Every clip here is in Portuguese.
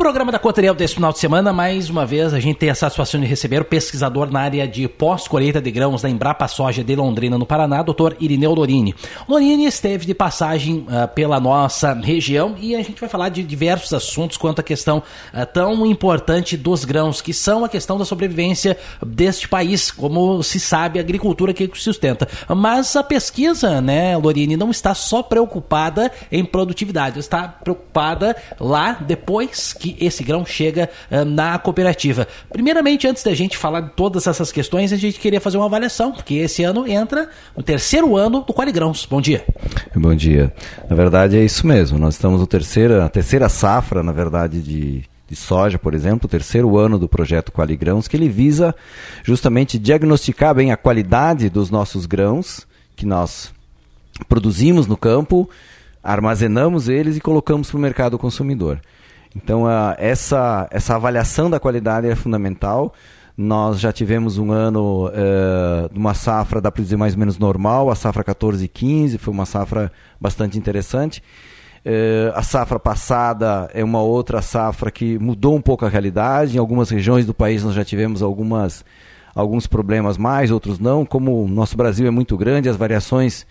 programa da Coteriel desse final de semana, mais uma vez, a gente tem a satisfação de receber o pesquisador na área de pós-colheita de grãos da Embrapa Soja de Londrina, no Paraná, Dr. Irineu Lorini. Lorini esteve de passagem pela nossa região e a gente vai falar de diversos assuntos quanto à questão tão importante dos grãos, que são a questão da sobrevivência deste país, como se sabe, a agricultura que sustenta. Mas a pesquisa, né, Lorini, não está só preocupada em produtividade, está preocupada lá depois que esse grão chega na cooperativa. Primeiramente, antes da gente falar de todas essas questões, a gente queria fazer uma avaliação, porque esse ano entra no terceiro ano do Qualigrãos. Bom dia. Bom dia. Na verdade é isso mesmo, nós estamos no terceira safra, na verdade, de soja, por exemplo, o terceiro ano do projeto Qualigrãos, que ele visa justamente diagnosticar bem a qualidade dos nossos grãos, que nós produzimos no campo, armazenamos eles e colocamos para o mercado consumidor. Então, essa avaliação da qualidade é fundamental. Nós já tivemos um ano de uma safra, dá para dizer mais ou menos normal, a safra 14-15, foi uma safra bastante interessante. A safra passada é uma outra safra que mudou um pouco a realidade. Em algumas regiões do país nós já tivemos alguns problemas mais, outros não. Como o nosso Brasil é muito grande, as variações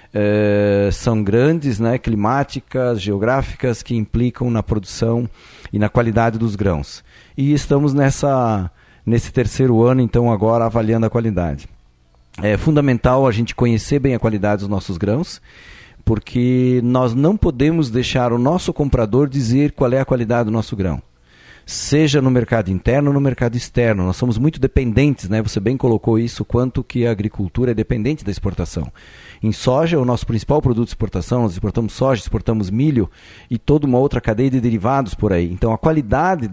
são grandes, né, climáticas, geográficas, que implicam na produção e na qualidade dos grãos. E estamos nesse terceiro ano, então, agora avaliando a qualidade. É fundamental a gente conhecer bem a qualidade dos nossos grãos, porque nós não podemos deixar o nosso comprador dizer qual é a qualidade do nosso grão. Seja no mercado interno ou no mercado externo. Nós somos muito dependentes, né? Você bem colocou isso, quanto que a agricultura é dependente da exportação. Em soja, o nosso principal produto de exportação, nós exportamos soja, exportamos milho e toda uma outra cadeia de derivados por aí. Então, a qualidade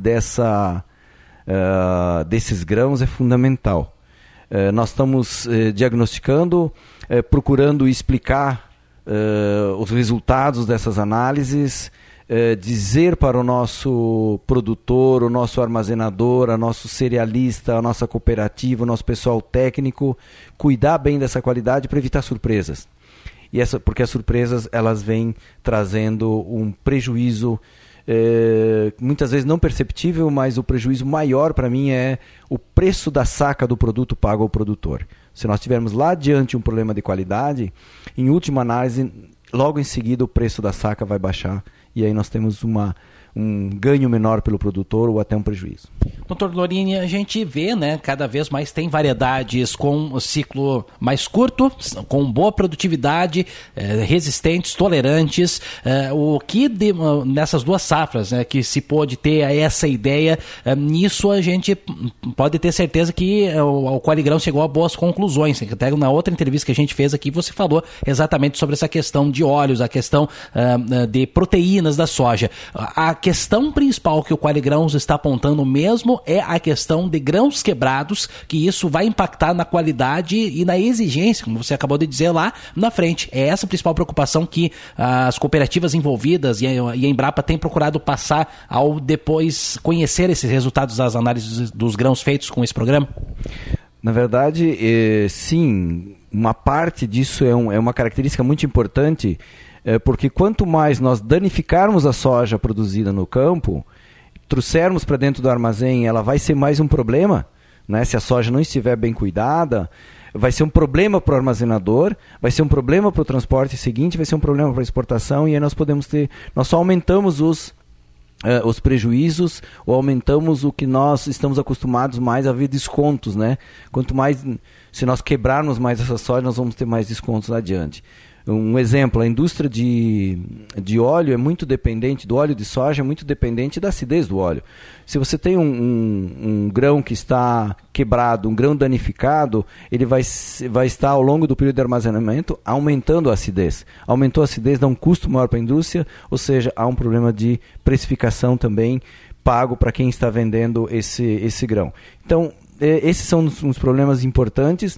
desses grãos é fundamental. Nós estamos diagnosticando, procurando explicar os resultados dessas análises, dizer para o nosso produtor, o nosso armazenador, o nosso cerealista, a nossa cooperativa, o nosso pessoal técnico, cuidar bem dessa qualidade para evitar surpresas. Porque as surpresas elas vêm trazendo um prejuízo, muitas vezes não perceptível, mas o prejuízo maior para mim é o preço da saca do produto pago ao produtor. Se nós tivermos lá adiante um problema de qualidade, em última análise, logo em seguida o preço da saca vai baixar e aí nós temos um ganho menor pelo produtor ou até um prejuízo. Doutor Lorini, a gente vê, né, cada vez mais tem variedades com ciclo mais curto, com boa produtividade, resistentes, tolerantes. O que nessas duas safras, né, que se pôde ter essa ideia, nisso a gente pode ter certeza que o Qualigrão chegou a boas conclusões. Até na outra entrevista que a gente fez aqui, você falou exatamente sobre essa questão de óleos, a questão de proteínas da soja. A questão principal que o Qualigrãos está apontando mesmo é a questão de grãos quebrados, que isso vai impactar na qualidade e na exigência, como você acabou de dizer lá na frente. É essa a principal preocupação que as cooperativas envolvidas e a Embrapa tem procurado passar ao depois conhecer esses resultados das análises dos grãos feitos com esse programa? Na verdade, sim, uma parte disso é uma característica muito importante, porque quanto mais nós danificarmos a soja produzida no campo, trouxermos para dentro do armazém, ela vai ser mais um problema, né? Se a soja não estiver bem cuidada, vai ser um problema para o armazenador, vai ser um problema para o transporte seguinte, vai ser um problema para a exportação, e aí nós só aumentamos os prejuízos, ou aumentamos o que nós estamos acostumados mais a ver descontos, né? Quanto mais, se nós quebrarmos mais essa soja, nós vamos ter mais descontos adiante. Um exemplo, a indústria de óleo é muito dependente, do óleo de soja é muito dependente da acidez do óleo. Se você tem um grão que está quebrado, um grão danificado, ele vai estar ao longo do período de armazenamento aumentando a acidez. Aumentou a acidez, dá um custo maior para a indústria, ou seja, há um problema de precificação também pago para quem está vendendo esse grão. Então, esses são uns problemas importantes.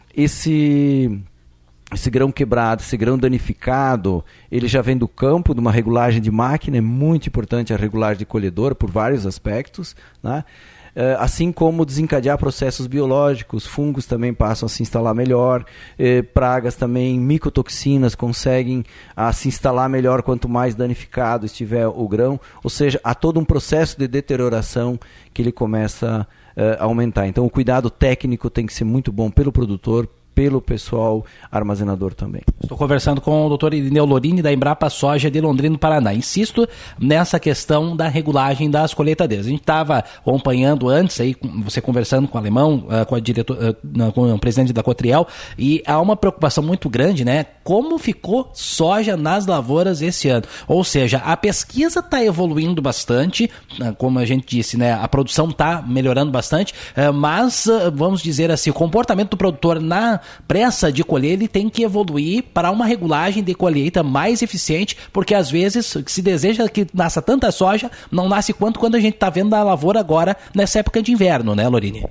Esse grão quebrado, esse grão danificado, ele já vem do campo, de uma regulagem de máquina, é muito importante a regulagem de colhedor por vários aspectos, né? assim como desencadear processos biológicos, fungos também passam a se instalar melhor, pragas também, micotoxinas conseguem se instalar melhor quanto mais danificado estiver o grão, ou seja, há todo um processo de deterioração que ele começa a aumentar. Então o cuidado técnico tem que ser muito bom pelo produtor, pelo pessoal armazenador também. Estou conversando com o Dr. Irineu Lorini, da Embrapa Soja de Londrina, Paraná. Insisto nessa questão da regulagem das colheitadeiras. A gente estava acompanhando antes, aí, você conversando com o Alemão, com o presidente da Cotriel, e há uma preocupação muito grande, né? Como ficou soja nas lavouras esse ano? Ou seja, a pesquisa está evoluindo bastante, como a gente disse, né? A produção está melhorando bastante, mas, vamos dizer assim, o comportamento do produtor na pressa de colher, ele tem que evoluir para uma regulagem de colheita mais eficiente, porque às vezes se deseja que nasça tanta soja, não nasce quando a gente está vendo a lavoura agora nessa época de inverno, né, Lorini?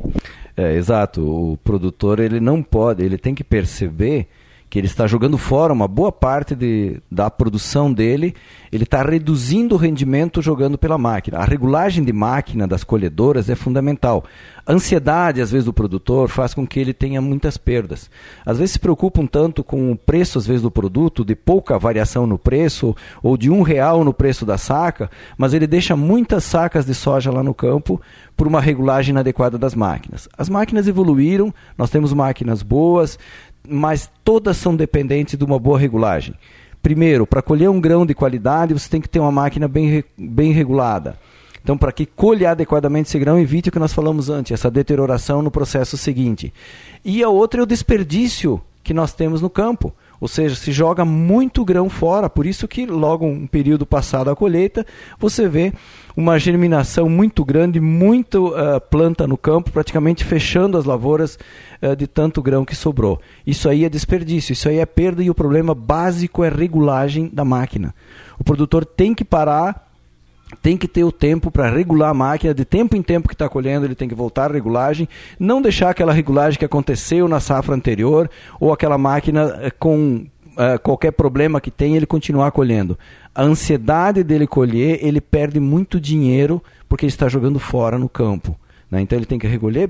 Exato. O produtor, ele tem que perceber que ele está jogando fora uma boa parte da produção dele, ele está reduzindo o rendimento jogando pela máquina. A regulagem de máquina das colhedoras é fundamental. A ansiedade, às vezes, do produtor faz com que ele tenha muitas perdas. Às vezes se preocupa um tanto com o preço, às vezes, do produto, de pouca variação no preço, ou de R$1 no preço da saca, mas ele deixa muitas sacas de soja lá no campo por uma regulagem inadequada das máquinas. As máquinas evoluíram, nós temos máquinas boas, mas todas são dependentes de uma boa regulagem. Primeiro, para colher um grão de qualidade, você tem que ter uma máquina bem regulada. Então, para que colher adequadamente esse grão, evite o que nós falamos antes, essa deterioração no processo seguinte. E a outra é o desperdício que nós temos no campo. Ou seja, se joga muito grão fora, por isso que logo um período passado a colheita, você vê uma germinação muito grande, muito planta no campo, praticamente fechando as lavouras de tanto grão que sobrou. Isso aí é desperdício, isso aí é perda, e o problema básico é regulagem da máquina. O produtor tem que parar, tem que ter o tempo para regular a máquina, de tempo em tempo que está colhendo, ele tem que voltar à regulagem, não deixar aquela regulagem que aconteceu na safra anterior, ou aquela máquina com qualquer problema que tem, ele continuar colhendo. A ansiedade dele colher, ele perde muito dinheiro, porque ele está jogando fora no campo, né? Então ele tem que regular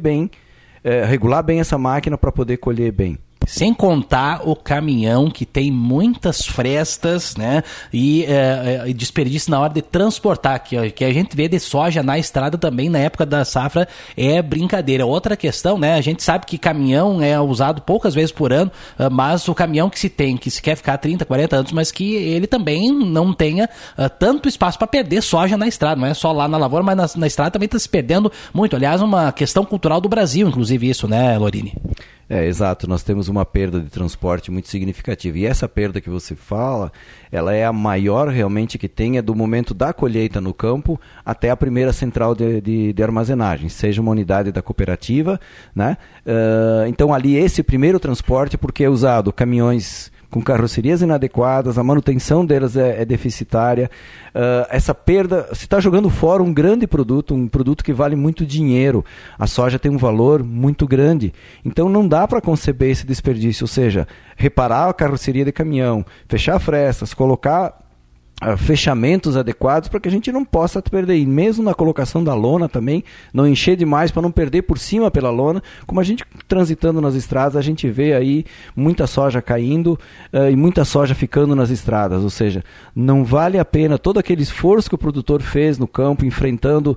bem essa máquina para poder colher bem. Sem contar o caminhão que tem muitas frestas, né, e desperdício na hora de transportar, que a gente vê de soja na estrada também na época da safra, é brincadeira. Outra questão, né, a gente sabe que caminhão é usado poucas vezes por ano, mas o caminhão que se quer ficar 30, 40 anos, mas que ele também não tenha tanto espaço para perder soja na estrada, não é só lá na lavoura, mas na estrada também está se perdendo muito. Aliás, uma questão cultural do Brasil, inclusive isso, né, Lorini? Exato, nós temos uma perda de transporte muito significativa, e essa perda que você fala, ela é a maior realmente que tem, é do momento da colheita no campo até a primeira central de armazenagem, seja uma unidade da cooperativa, né? Então ali esse primeiro transporte, porque é usado caminhões com carrocerias inadequadas, a manutenção delas é deficitária, essa perda, se está jogando fora um grande produto, um produto que vale muito dinheiro, a soja tem um valor muito grande, então não dá para conceber esse desperdício, ou seja, reparar a carroceria de caminhão, fechar frestas, colocar fechamentos adequados para que a gente não possa perder, e mesmo na colocação da lona também, não encher demais para não perder por cima pela lona, como a gente transitando nas estradas, a gente vê aí muita soja caindo e muita soja ficando nas estradas, ou seja, não vale a pena todo aquele esforço que o produtor fez no campo, enfrentando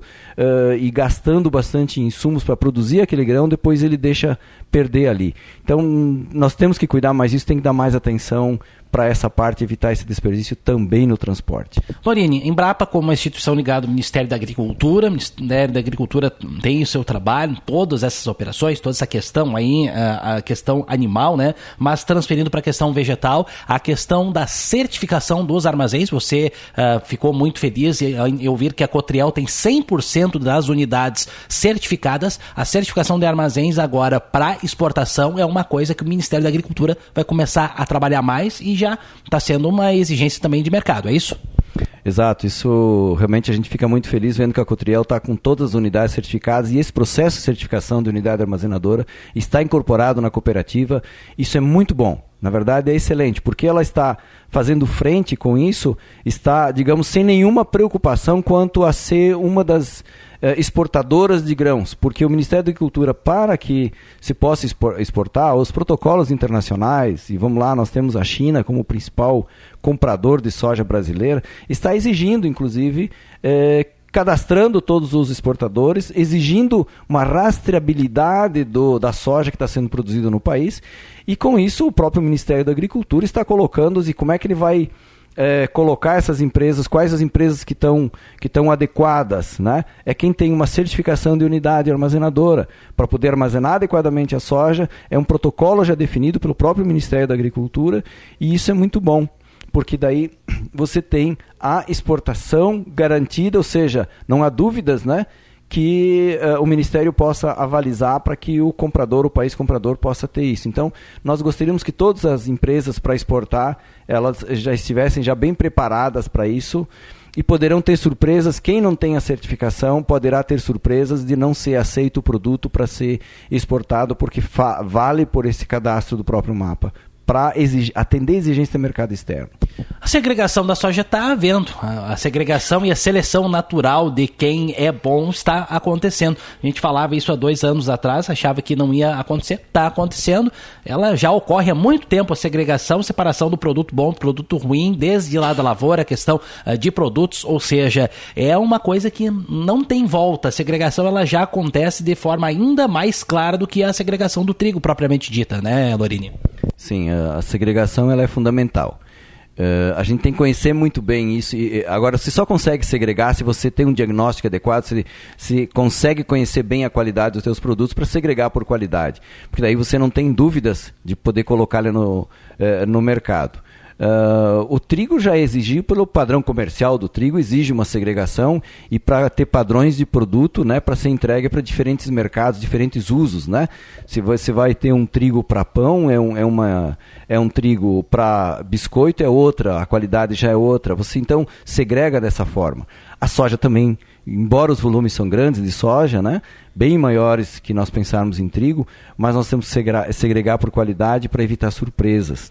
e gastando bastante insumos para produzir aquele grão, depois ele deixa perder ali. Então nós temos que cuidar mais disso, tem que dar mais atenção para essa parte, evitar esse desperdício também no transporte. Lorini, Embrapa, como uma instituição ligada ao Ministério da Agricultura, o Ministério da Agricultura tem o seu trabalho, todas essas operações, toda essa questão aí, a questão animal, né? Mas transferindo para a questão vegetal, a questão da certificação dos armazéns, você ficou muito feliz em ouvir que a Cotriel tem 100% das unidades certificadas. A certificação de armazéns agora para exportação é uma coisa que o Ministério da Agricultura vai começar a trabalhar mais, e já está sendo uma exigência também de mercado, é isso? Exato, isso realmente a gente fica muito feliz vendo que a Cotriel está com todas as unidades certificadas, e esse processo de certificação de unidade armazenadora está incorporado na cooperativa. Isso é muito bom, Na verdade é excelente, porque ela está fazendo frente com isso, está, digamos, sem nenhuma preocupação quanto a ser uma das exportadoras de grãos, porque o Ministério da Agricultura, para que se possa exportar, os protocolos internacionais, e vamos lá, nós temos a China como o principal comprador de soja brasileira, está exigindo, inclusive, cadastrando todos os exportadores, exigindo uma rastreabilidade da soja que está sendo produzida no país, e com isso o próprio Ministério da Agricultura está colocando, e como é que ele vai colocar essas empresas, quais as empresas que estão adequadas, né? É quem tem uma certificação de unidade armazenadora para poder armazenar adequadamente a soja, é um protocolo já definido pelo próprio Ministério da Agricultura, e isso é muito bom, porque daí você tem a exportação garantida, ou seja, não há dúvidas, né, que o Ministério possa avalizar para que o comprador, o país comprador, possa ter isso. Então, nós gostaríamos que todas as empresas para exportar, elas já estivessem já bem preparadas para isso, e poderão ter surpresas. Quem não tem a certificação poderá ter surpresas de não ser aceito o produto para ser exportado, porque vale por esse cadastro do próprio mapa, para atender a exigência do mercado externo. A segregação da soja está havendo. A segregação e a seleção natural de quem é bom está acontecendo. A gente falava isso há 2 anos atrás, achava que não ia acontecer. Está acontecendo. Ela já ocorre há muito tempo, a segregação, separação do produto bom do produto ruim, desde lá da lavoura, a questão de produtos, ou seja, é uma coisa que não tem volta. A segregação ela já acontece de forma ainda mais clara do que a segregação do trigo propriamente dita, né, Lorini? Sim, a segregação ela é fundamental. A gente tem que conhecer muito bem isso. Agora, você só consegue segregar se você tem um diagnóstico adequado, se consegue conhecer bem a qualidade dos seus produtos para segregar por qualidade. Porque daí você não tem dúvidas de poder colocá-lo no mercado. O trigo já exigiu, pelo padrão comercial do trigo, exige uma segregação, e para ter padrões de produto, né, para ser entregue para diferentes mercados, diferentes usos, né? Se você vai ter um trigo para pão, é um trigo para biscoito, é outra, a qualidade já é outra. Você então segrega dessa forma. A soja também, embora os volumes são grandes de soja, né, bem maiores que nós pensarmos em trigo, mas nós temos que segregar por qualidade para evitar surpresas.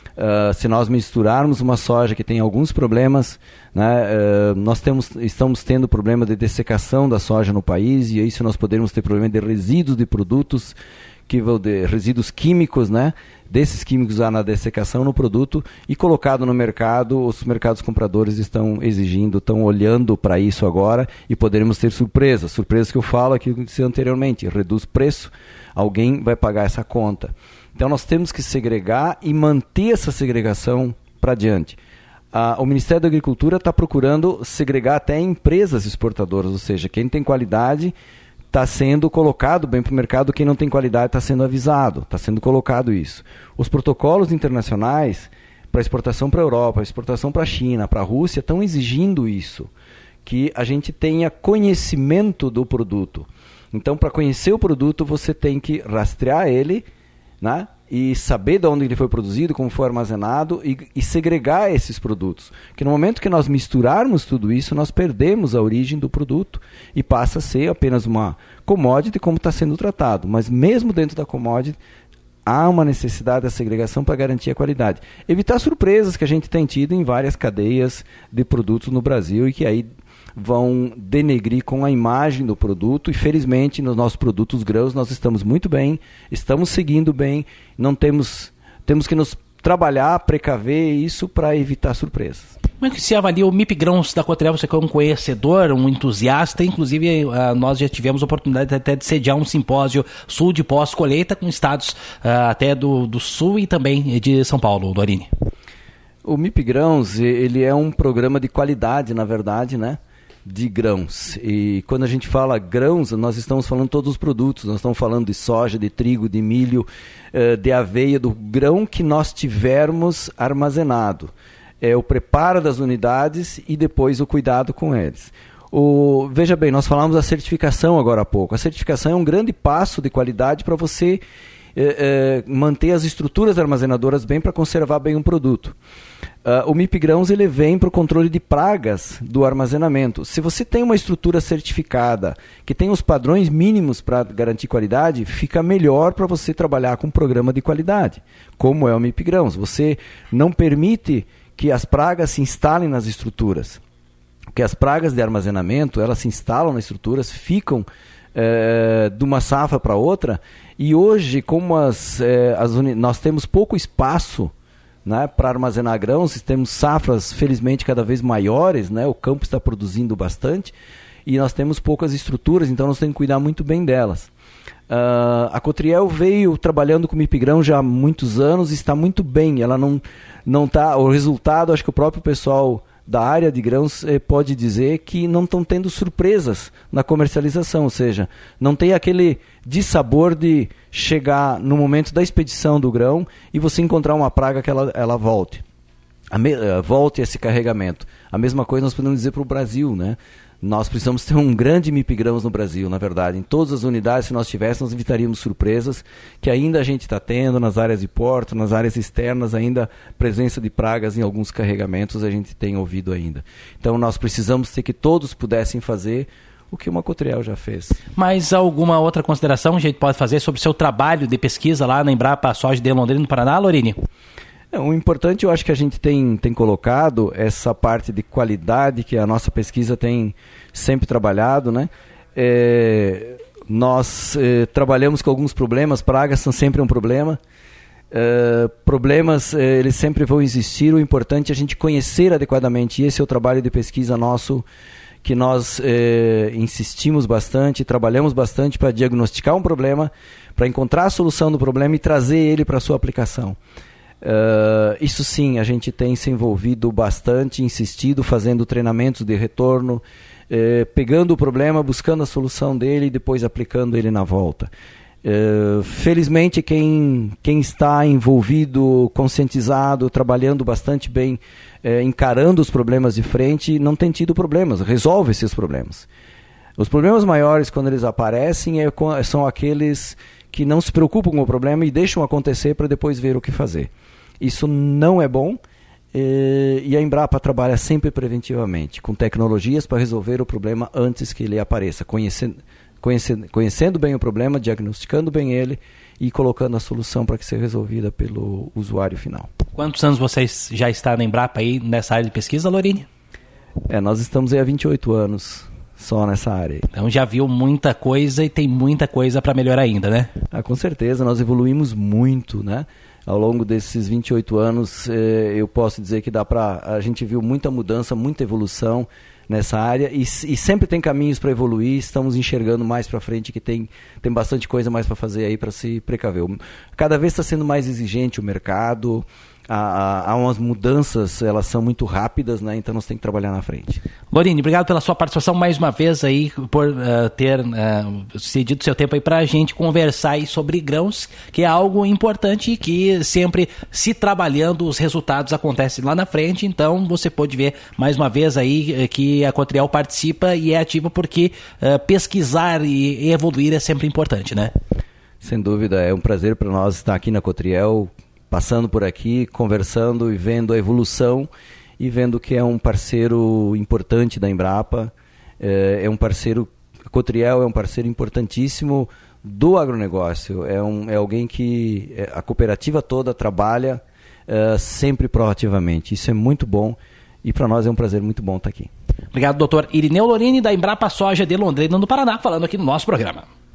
Se nós misturarmos uma soja que tem alguns problemas, né, nós estamos tendo problema de dessecação da soja no país, e isso nós podemos ter problema de resíduos de produtos, de resíduos químicos, né, desses químicos lá na dessecação no produto, e colocado no mercado. Os mercados compradores estão exigindo, estão olhando para isso agora, e poderemos ter surpresas que eu falo aqui anteriormente, reduz preço, alguém vai pagar essa conta. Então nós temos que segregar e manter essa segregação para diante. O Ministério da Agricultura está procurando segregar até empresas exportadoras, ou seja, quem tem qualidade está sendo colocado bem para o mercado, quem não tem qualidade está sendo avisado, está sendo colocado isso. Os protocolos internacionais para exportação para a Europa, exportação para a China, para a Rússia, estão exigindo isso, que a gente tenha conhecimento do produto. Então, para conhecer o produto, você tem que rastrear ele, né, e saber de onde ele foi produzido, como foi armazenado, e segregar esses produtos. Que no momento que nós misturarmos tudo isso, nós perdemos a origem do produto e passa a ser apenas uma commodity como está sendo tratado. Mas mesmo dentro da commodity, há uma necessidade da segregação para garantir a qualidade. Evitar surpresas que a gente tem tido em várias cadeias de produtos no Brasil, e que aí vão denegrir com a imagem do produto. E felizmente nos nossos produtos grãos nós estamos muito bem, estamos seguindo bem, não temos que nos trabalhar, precaver isso para evitar surpresas. Como é que se avalia o MIP Grãos da Cotrel? Você que é um conhecedor, um entusiasta, inclusive nós já tivemos a oportunidade até de sediar um simpósio sul de pós-colheita com estados até do sul e também de São Paulo, Lorini. O MIP Grãos, ele é um programa de qualidade, na verdade, né, de grãos. E quando a gente fala grãos, nós estamos falando de todos os produtos. Nós estamos falando de soja, de trigo, de milho, de aveia, do grão que nós tivermos armazenado. O preparo das unidades e depois o cuidado com eles. Veja bem, nós falamos da certificação agora há pouco. A certificação é um grande passo de qualidade para você manter as estruturas armazenadoras bem para conservar bem um produto. O MIP Grãos ele vem para o controle de pragas do armazenamento. Se você tem uma estrutura certificada, que tem os padrões mínimos para garantir qualidade, fica melhor para você trabalhar com um programa de qualidade, como é o MIP Grãos. Você não permite que as pragas se instalem nas estruturas. Porque as pragas de armazenamento, elas se instalam nas estruturas, ficam de uma safra para outra, e hoje, como nós temos pouco espaço, né, para armazenar grãos, temos safras, felizmente, cada vez maiores, né, o campo está produzindo bastante, e nós temos poucas estruturas, então nós temos que cuidar muito bem delas. A Cotriel veio trabalhando com o MIP Grão já há muitos anos e está muito bem. Ela não tá, o resultado, acho que o próprio pessoal da área de grãos pode dizer que não estão tendo surpresas na comercialização, ou seja, não tem aquele dissabor de chegar no momento da expedição do grão e você encontrar uma praga que ela volte. Volte esse carregamento. A mesma coisa nós podemos dizer para o Brasil, né? Nós precisamos ter um grande MIP Grãos no Brasil, na verdade. Em todas as unidades, se nós tivéssemos, nós evitaríamos surpresas que ainda a gente está tendo nas áreas de porto, nas áreas externas, ainda presença de pragas em alguns carregamentos a gente tem ouvido ainda. Então nós precisamos ter que todos pudessem fazer o que uma Cotriel já fez. Mas alguma outra consideração a gente pode fazer sobre o seu trabalho de pesquisa lá na Embrapa Soja de Londrina, no Paraná, Lorini? O importante, eu acho que a gente tem colocado essa parte de qualidade que a nossa pesquisa tem sempre trabalhado, né? Nós trabalhamos com alguns problemas, pragas são sempre um problema. Problemas, eles sempre vão existir, o importante é a gente conhecer adequadamente, e esse é o trabalho de pesquisa nosso, que nós insistimos bastante, trabalhamos bastante para diagnosticar um problema, para encontrar a solução do problema e trazer ele para a sua aplicação. Isso sim, a gente tem se envolvido bastante, insistido, fazendo treinamentos de retorno, pegando o problema, buscando a solução dele e depois aplicando ele na volta. Felizmente quem está envolvido, conscientizado, trabalhando bastante bem, encarando os problemas de frente, não tem tido problemas, resolve esses problemas. Os problemas maiores, quando eles aparecem, são aqueles que não se preocupam com o problema e deixam acontecer para depois ver o que fazer. Isso não é bom, e a Embrapa trabalha sempre preventivamente, com tecnologias para resolver o problema antes que ele apareça, conhecendo bem o problema, diagnosticando bem ele e colocando a solução para que seja resolvida pelo usuário final. Quantos anos vocês já estão na Embrapa aí nessa área de pesquisa, Lorini? Nós estamos aí há 28 anos. Só nessa área. Então já viu muita coisa e tem muita coisa para melhorar ainda, né? Com certeza, nós evoluímos muito, né? Ao longo desses 28 anos, eu posso dizer que a gente viu muita mudança, muita evolução nessa área e sempre tem caminhos para evoluir, estamos enxergando mais para frente que tem bastante coisa mais para fazer aí para se precaver. Cada vez está sendo mais exigente o mercado, há umas mudanças, elas são muito rápidas, né? Então nós temos que trabalhar na frente. Lorini, obrigado pela sua participação mais uma vez aí, por ter cedido seu tempo aí para a gente conversar aí sobre grãos, que é algo importante e que sempre se trabalhando os resultados acontecem lá na frente. Então você pode ver mais uma vez aí que a Cotriel participa e é ativa porque pesquisar e evoluir é sempre importante, né? Sem dúvida, é um prazer para nós estar aqui na Cotriel, passando por aqui, conversando e vendo a evolução e vendo que é um parceiro importante da Embrapa, a Cotriel é um parceiro importantíssimo do agronegócio, é alguém que a cooperativa toda trabalha sempre proativamente, isso é muito bom e para nós é um prazer muito bom estar aqui. Obrigado, doutor Irineu Lorini, da Embrapa Soja de Londrina, no Paraná, falando aqui no nosso programa.